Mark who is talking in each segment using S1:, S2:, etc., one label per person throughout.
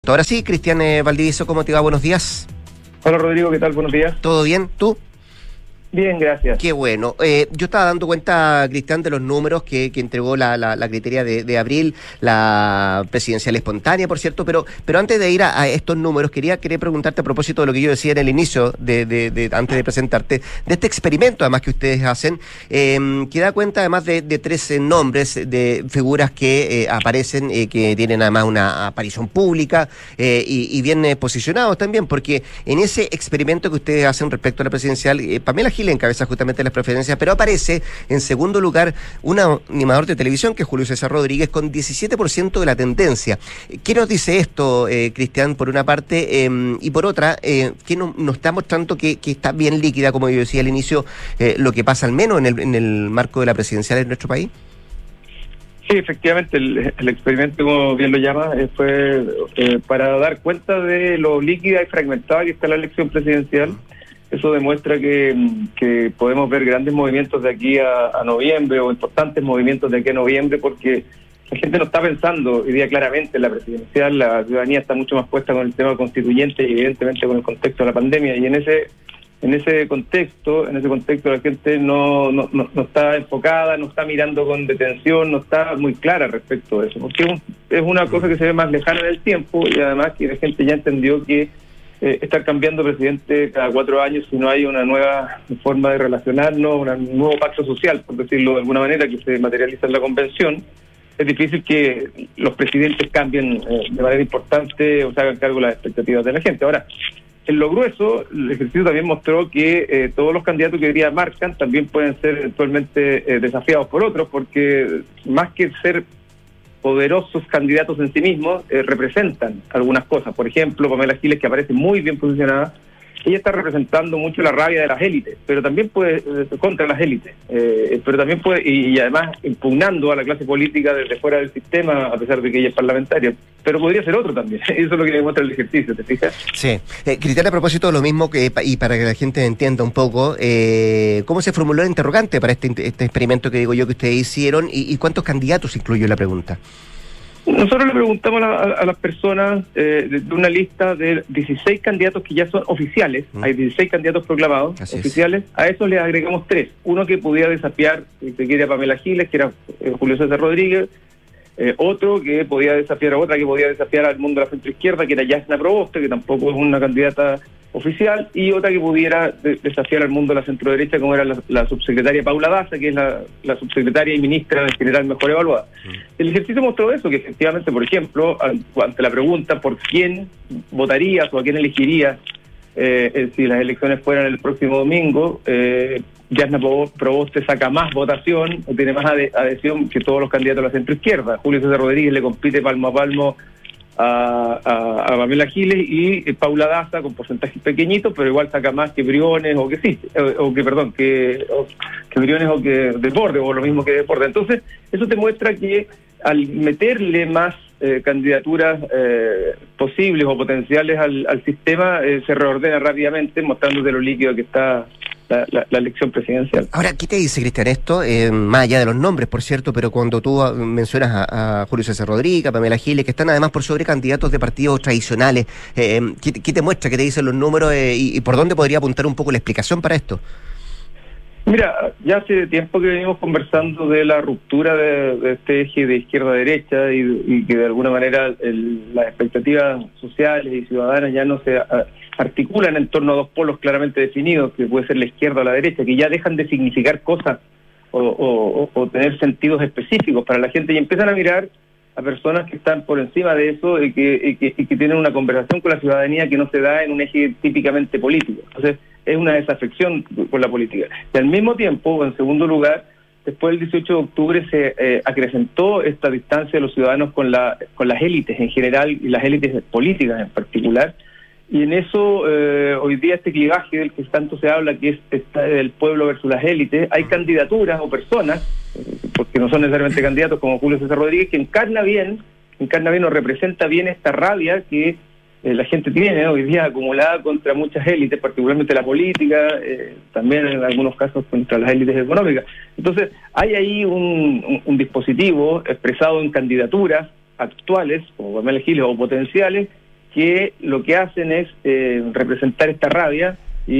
S1: Ahora sí, Cristian Valdivieso, ¿cómo te va? Buenos días.
S2: Hola Rodrigo, ¿qué tal? Buenos días.
S1: ¿Todo bien? ¿Tú?
S2: Bien, gracias.
S1: Qué bueno. Yo estaba dando cuenta, Cristian, de los números que entregó la criteria de abril, la presidencial espontánea, por cierto, pero antes de ir a estos números, quería preguntarte a propósito de lo que yo decía en el inicio, antes de presentarte, de este experimento además que ustedes hacen, que da cuenta además de 13 nombres de figuras que aparecen, que tienen además una aparición pública y bien posicionados también, porque en ese experimento que ustedes hacen respecto a la presidencial, Pamela Giles encabeza justamente las preferencias, pero aparece en segundo lugar un animador de televisión que es Julio César Rodríguez con 17% de la tendencia. ¿Qué nos dice esto, Cristian, por una parte, y por otra, que nos está mostrando que está bien líquida, como yo decía al inicio, lo que pasa al menos en el marco de la presidencial en nuestro país?
S2: Sí, efectivamente, el experimento, como bien lo llama, fue para dar cuenta de lo líquida y fragmentada que está la elección presidencial. Eso demuestra que podemos ver grandes movimientos de aquí a noviembre, o importantes movimientos de aquí a noviembre, porque la gente no está pensando hoy día claramente en la presidencial. La ciudadanía está mucho más puesta con el tema constituyente y evidentemente con el contexto de la pandemia, y en ese contexto la gente no está enfocada, no está mirando con detención, no está muy clara respecto a eso, porque es una cosa que se ve más lejana en el tiempo, y además que la gente ya entendió que estar cambiando presidente cada 4 años, si no hay una nueva forma de relacionarnos, un nuevo pacto social, por decirlo de alguna manera, que se materializa en la convención, es difícil que los presidentes cambien de manera importante o se hagan cargo de las expectativas de la gente. Ahora, en lo grueso, el ejercicio también mostró que todos los candidatos que hoy día marcan también pueden ser eventualmente desafiados por otros, porque más que ser poderosos candidatos en sí mismos, representan algunas cosas. Por ejemplo, Pamela Giles, que aparece muy bien posicionada, ella está representando mucho la rabia de las élites, pero también puede, contra las élites, pero también puede, y además impugnando a la clase política desde fuera del sistema, a pesar de que ella es parlamentaria, pero podría ser otro también. Eso es lo que demuestra el ejercicio, ¿te fijas?
S1: Sí. Cristian, a propósito de lo mismo, y para que la gente entienda un poco, ¿cómo se formuló el interrogante para este experimento que digo yo que ustedes hicieron, y cuántos candidatos incluyó la pregunta?
S2: Nosotros le preguntamos a las personas de una lista de 16 candidatos que ya son oficiales. Hay 16 candidatos proclamados oficiales. A esos les agregamos 3. Uno que podía desafiar, que era Pamela Giles, que era Julio César Rodríguez. Otro que podía desafiar a otra, que podía desafiar al mundo de la centroizquierda, que era Yasna Proboste, que tampoco es una candidata oficial, y otra que pudiera desafiar al mundo de la centroderecha, como era la subsecretaria Paula Daza, que es la subsecretaria y ministra en general mejor evaluada. El ejercicio mostró eso, que efectivamente, por ejemplo, ante la pregunta por quién votarías o a quién elegirías si las elecciones fueran el próximo domingo, Yasna Proboste saca más votación, o tiene más adhesión que todos los candidatos de la centroizquierda. Julio César Rodríguez le compite palmo a palmo a Pamela Giles, y Paula Daza con porcentajes pequeñitos, pero igual saca más que Briones o que Briones o que Desbordes, o lo mismo que Desbordes. Entonces, eso te muestra que al meterle más candidaturas posibles o potenciales al sistema, se reordena rápidamente, mostrándote lo líquido que está la elección presidencial.
S1: Ahora, ¿qué te dice, Cristian, esto? Más allá de los nombres, por cierto, pero cuando tú mencionas a Julio César Rodríguez, a Pamela Giles, que están además por sobre candidatos de partidos tradicionales, ¿qué te muestra? ¿Qué te dicen los números? Y por dónde podría apuntar un poco la explicación para esto?
S2: Mira, ya hace tiempo que venimos conversando de la ruptura de este eje de izquierda-derecha, y que de alguna manera las expectativas sociales y ciudadanas ya no se articulan en torno a dos polos claramente definidos, que puede ser la izquierda o la derecha, que ya dejan de significar cosas o tener sentidos específicos para la gente, y empiezan a mirar a personas que están por encima de eso, y que tienen una conversación con la ciudadanía que no se da en un eje típicamente político. Entonces, es una desafección con la política. Y al mismo tiempo, en segundo lugar, después del 18 de octubre se acrecentó esta distancia de los ciudadanos con las élites en general, y las élites políticas en particular. Y en eso, hoy día, este clivaje del que tanto se habla, que es el pueblo versus las élites, hay candidaturas o personas, porque no son necesariamente candidatos, como Julio César Rodríguez, que encarna bien o representa bien esta rabia que la gente tiene hoy día acumulada contra muchas élites, particularmente la política, también en algunos casos contra las élites económicas. Entonces, hay ahí un dispositivo expresado en candidaturas actuales, como Pamela Giles, o potenciales, que lo que hacen es representar esta rabia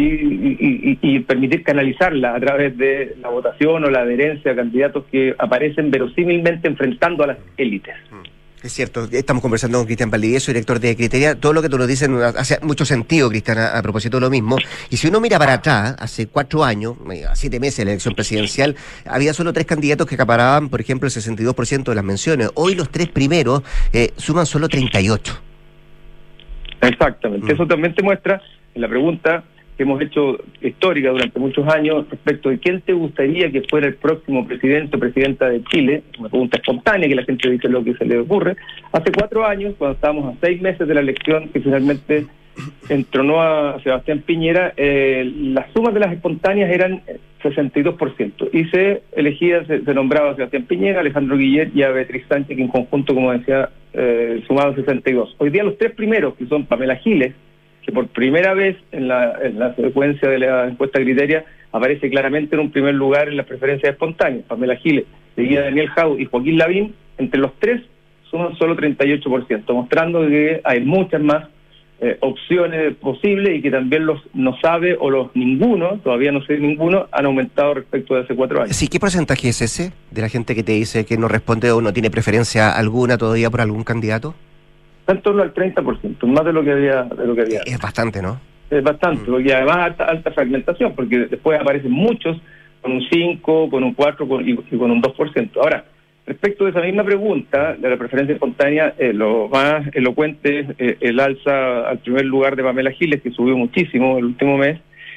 S2: y permitir canalizarla a través de la votación o la adherencia a candidatos que aparecen verosímilmente enfrentando a las élites.
S1: Es cierto, estamos conversando con Cristian Valdivieso, director de Criteria. Todo lo que tú nos dices hace mucho sentido, Cristian, a propósito de lo mismo. Y si uno mira para atrás, hace 4 años, 7 meses de la elección presidencial, había solo 3 candidatos que acaparaban, por ejemplo, el 62% de las menciones. Hoy los 3 primeros suman solo 38.
S2: Exactamente. Eso también te muestra en la pregunta que hemos hecho histórica durante muchos años respecto de quién te gustaría que fuera el próximo presidente o presidenta de Chile, una pregunta espontánea que la gente dice lo que se le ocurre. Hace 4 años, cuando estábamos a 6 meses de la elección que finalmente entronó a Sebastián Piñera, las sumas de las espontáneas eran 62%, y se nombraba a Sebastián Piñera, Alejandro Guillet y a Beatriz Sánchez, que en conjunto, como decía, sumaban 62. Hoy día los 3 primeros, que son Pamela Giles, que por primera vez en la secuencia de la encuesta Criteria aparece claramente en un primer lugar en las preferencias espontáneas. Pamela Giles, seguida Daniel Jau y Joaquín Lavín, entre los 3 suman solo 38%, mostrando que hay muchas más opciones posibles y que también los no sabe o los ninguno, todavía no sé ninguno, han aumentado respecto de hace 4 años.
S1: Sí, ¿qué porcentaje es ese de la gente que te dice que no responde o no tiene preferencia alguna todavía por algún candidato?
S2: Está en torno al 30%, más de lo que había.
S1: Es bastante, ¿no?
S2: Es bastante, porque además alta fragmentación, porque después aparecen muchos con un 5, con un 4 y con un 2%. Ahora, respecto de esa misma pregunta, de la preferencia espontánea, lo más elocuente es el alza al primer lugar de Pamela Giles, que subió muchísimo el último mes,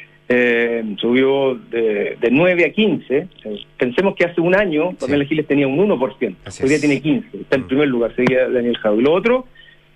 S2: subió de 9 a 15. Pensemos que hace un año Pamela Giles tenía un 1%, hoy día tiene 15%, está en primer lugar, seguía Daniel Jau. Y lo otro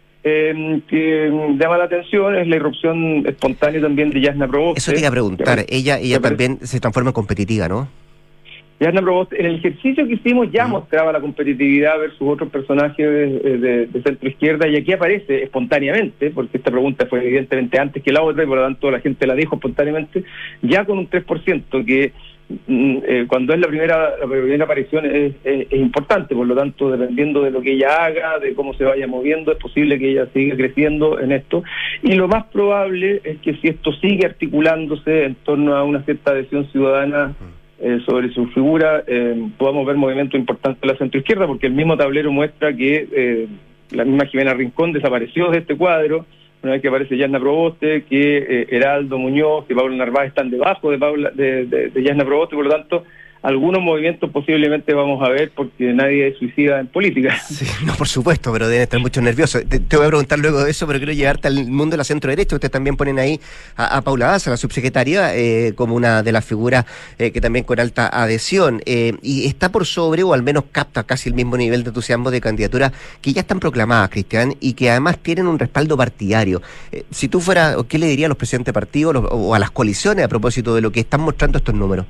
S2: que llama la atención es la irrupción espontánea también de Jasna Proboste.
S1: Eso te iba a preguntar, ella también se transforma en competitiva, ¿no?
S2: Jasna Proboste, en el ejercicio que hicimos ya mostraba la competitividad versus otros personajes de centro izquierda, y aquí aparece espontáneamente, porque esta pregunta fue evidentemente antes que la otra y por lo tanto la gente la dijo espontáneamente, ya con un 3%, que cuando es la primera aparición es importante. Por lo tanto, dependiendo de lo que ella haga, de cómo se vaya moviendo, es posible que ella siga creciendo en esto, y lo más probable es que si esto sigue articulándose en torno a una cierta adhesión ciudadana sobre su figura, podamos ver movimientos importantes de la centroizquierda, porque el mismo tablero muestra que la misma Jimena Rincón desapareció de este cuadro una vez que aparece Jasna Proboste, que Heraldo Muñoz, que Pablo Narváez están debajo de Jasna Proboste. Por lo tanto, algunos movimientos posiblemente vamos a ver, porque nadie es suicida en política.
S1: Sí, no, por supuesto, pero deben estar mucho nerviosos. Te voy a preguntar luego de eso, pero quiero llevarte al mundo de la centro-derecha. Ustedes también ponen ahí a Paula Daza, la subsecretaria, como una de las figuras que también con alta adhesión. Y está por sobre, o al menos capta casi el mismo nivel de entusiasmo de candidaturas que ya están proclamadas, Cristian, y que además tienen un respaldo partidario. Si tú fueras, ¿qué le dirías a los presidentes de partidos o a las coaliciones a propósito de lo que están mostrando estos números?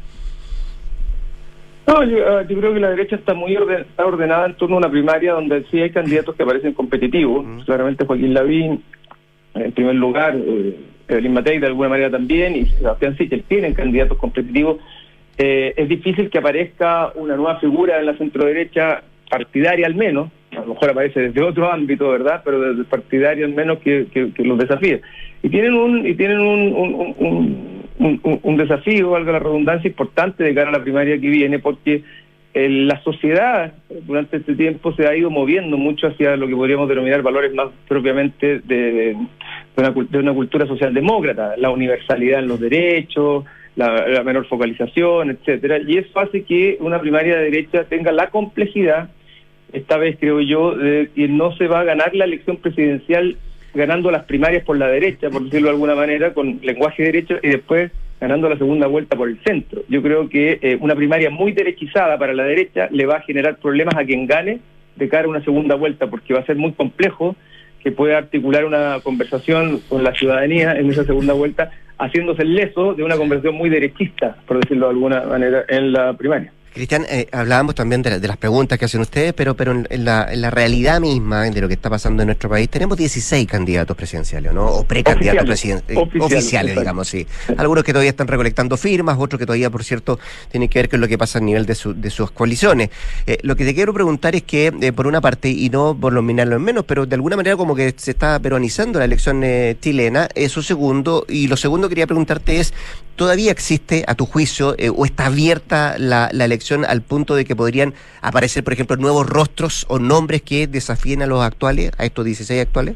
S2: No, yo creo que la derecha está muy ordenada en torno a una primaria donde sí hay candidatos que parecen competitivos. Claramente Joaquín Lavín, en primer lugar, Evelyn Matei de alguna manera también, y Sebastián Sichel tienen candidatos competitivos. Es difícil que aparezca una nueva figura en la centroderecha partidaria al menos, a lo mejor aparece desde otro ámbito, ¿verdad?, pero desde partidaria al menos que los desafíe. Y tienen un desafío, valga la redundancia, importante de cara a la primaria que viene, porque la sociedad durante este tiempo se ha ido moviendo mucho hacia lo que podríamos denominar valores más propiamente de una cultura socialdemócrata, la universalidad en los derechos, la menor focalización, etcétera, y eso hace que una primaria de derecha tenga la complejidad, esta vez creo yo, de que no se va a ganar la elección presidencial ganando las primarias por la derecha, por decirlo de alguna manera, con lenguaje derecho, y después ganando la segunda vuelta por el centro. Yo creo que una primaria muy derechizada para la derecha le va a generar problemas a quien gane de cara a una segunda vuelta, porque va a ser muy complejo que pueda articular una conversación con la ciudadanía en esa segunda vuelta, haciéndose el leso de una conversación muy derechista, por decirlo de alguna manera, en la primaria.
S1: Cristian, hablábamos también de las preguntas que hacen ustedes, pero en la realidad misma de lo que está pasando en nuestro país, tenemos 16 candidatos presidenciales, ¿no? O precandidatos oficiales, digamos, sí. Algunos que todavía están recolectando firmas, otros que todavía, por cierto, tienen que ver con lo que pasa a nivel de sus coaliciones. Lo que te quiero preguntar es que, por una parte, y no por nominarlo en menos, pero de alguna manera como que se está peruanizando la elección chilena, eso segundo. Y lo segundo que quería preguntarte es, ¿todavía existe, a tu juicio, o está abierta la elección al punto de que podrían aparecer, por ejemplo, nuevos rostros o nombres que desafíen a los actuales, a estos 16 actuales?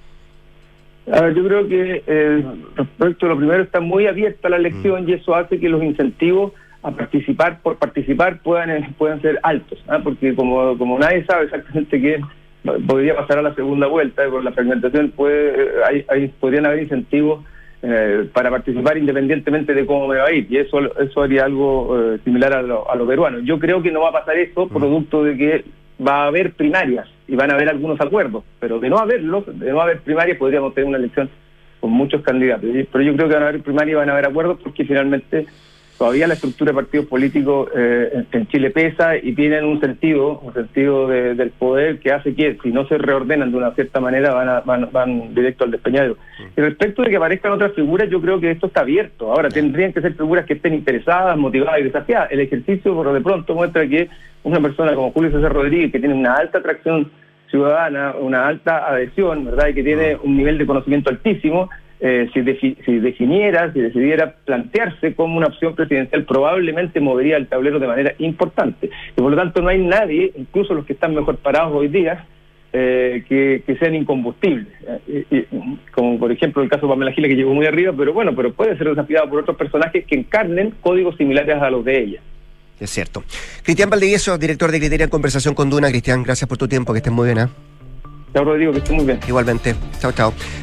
S2: A ver, yo creo que respecto a lo primero, está muy abierta la elección y eso hace que los incentivos a participar puedan ser altos, ¿eh? Porque como nadie sabe exactamente qué podría pasar a la segunda vuelta, por la fragmentación podrían haber incentivos para participar independientemente de cómo me va a ir, y eso haría algo similar a lo peruano. Yo creo que no va a pasar eso, producto de que va a haber primarias y van a haber algunos acuerdos, pero de no haber primarias podríamos tener una elección con muchos candidatos, pero yo creo que van a haber primarias y van a haber acuerdos porque finalmente todavía la estructura de partidos políticos en Chile pesa y tienen un sentido del poder que hace que, si no se reordenan de una cierta manera, van directo al despeñadero. Y respecto de que aparezcan otras figuras, yo creo que esto está abierto. Ahora, tendrían que ser figuras que estén interesadas, motivadas y desafiadas. El ejercicio, por de pronto, muestra que una persona como Julio César Rodríguez, que tiene una alta atracción ciudadana, una alta adhesión, ¿verdad?, y que tiene un nivel de conocimiento altísimo, si decidiera plantearse como una opción presidencial, probablemente movería el tablero de manera importante. Y por lo tanto no hay nadie, incluso los que están mejor parados hoy día, que sean incombustibles. Como por ejemplo el caso de Pamela Giles, que llegó muy arriba, pero puede ser desafiado por otros personajes que encarnen códigos similares a los de ella.
S1: Es cierto. Cristian Valdivieso, director de Criteria en Conversación con Duna. Cristian, gracias por tu tiempo, que estés muy bien, ¿eh?
S2: Chao, Rodrigo, que estés muy bien.
S1: Igualmente. Chao, chao.